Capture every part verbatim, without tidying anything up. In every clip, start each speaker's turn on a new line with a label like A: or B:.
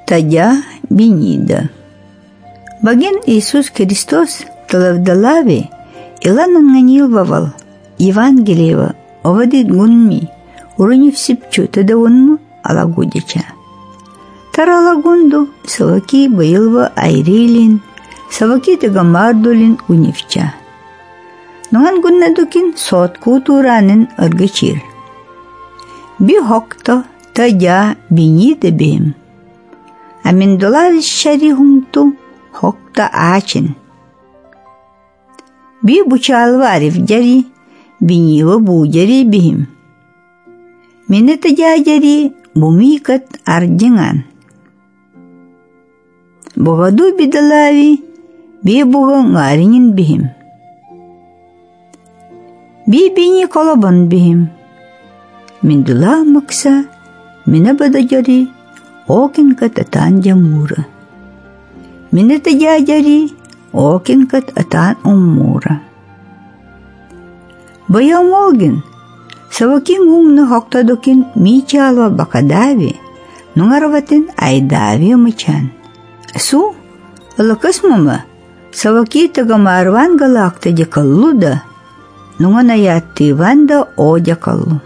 A: Тадя бинида. Багин Иисус Христос талавдалави илананганилвавал Евангелиева овадит гунми уронив сипчу тадавунму алагудича. Таралагунду саваки баилва айрилин, саваки тагамардулин унивча. Нуган гуннадукин сотку туранин аргачир. Би хокто тадя бинида бим. Аминдулавис шари хунту хокта ачин. Би бучалва ариф джари, бинива буджари бихим. Мине тадя джари бумикат арджинган. Богаду бидалави, би бога ngaringin bihim. Bi bini kolaban bihim. Mindula maksa, mina badajari, okin kat atan jamura. Mina tajajari, okin kat atan umura. Bayam ogin, savakin umna hoktadokin michalwa bakadavi, nungarwatin aidavi umachan. Su, alakas mama, savaki tagamarwan galakta jakalluda, nunganayati vanda o jakallu.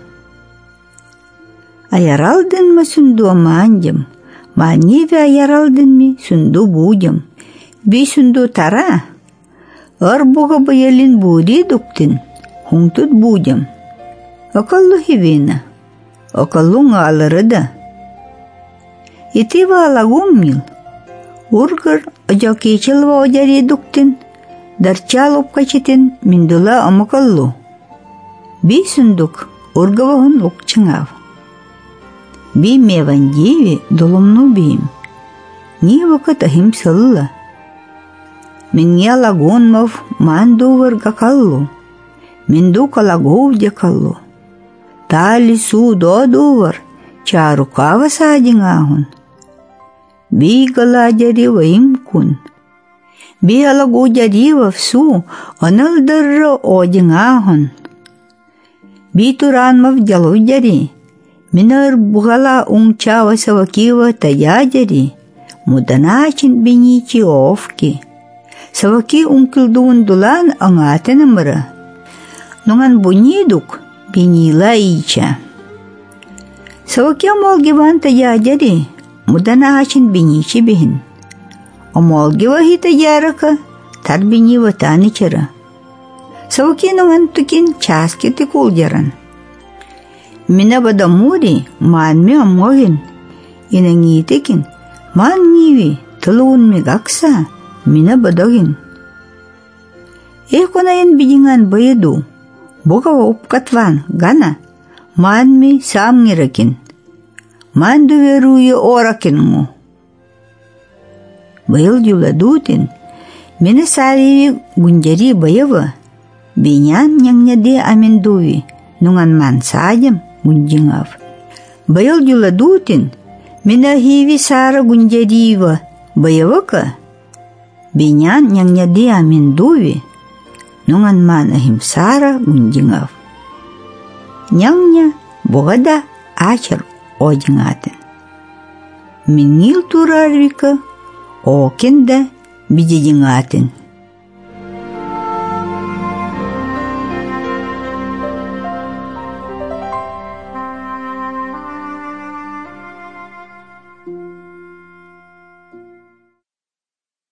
A: Ayaraldın mı sundu amanjam, manivi ayaraldın mi sundu bujam, bi sundu tara, arbuga bayalin budi duktin, huntut bujam. Akallu hivina, akallu ngalarada. Itiva alagumil, urgar ajakichalva ojari duktin, darchalup kachitin mindula amakallu. Bi sunduk urgavahun lukchangav. Би мевандиви доломну бим. Ни вакат ахим салла. Минья лагонмов мандувар гакаллу. Минду калагов дякаллу. Тали су додувар чарукава садингахун. Би галадярива имкун. Би алагу дярива всу аналдарра одингахун. Би туранмав дялу дяри. Минар бугала унчава савакива таяджари, муданачин биничи овки. Саваки ункилдун дулан ангатенамара. Нуган бунидук бинила ича. Саваки амолгиван таяджари, муданачин биничи бихин. Амолгива хи таярака, тар бинива таничара. Саваки нуган тукин часки тикулджаран. Mina badamuri manmi amogin, inangitikin, manniwi tulun mi gaksa, mina badogin. Eko na yan bijingan bayadu, buka wa upkatwan, gana, manmi samngirakin, manduweruyo orakin mo. Bayal juladutin, mina sariwi gunjari bayawa, binyan nyang nyadi aminduwi, nungan man sajam, Gunjingav. Bayal juladutin, mina hivi sara gunjadiva, bayawaka, binyan yang nyadi amin duvi, nungan manahim sara gunjingav. Nyangnya bogada achar ojingatin. Minil turarvika, okenda bijijingatin.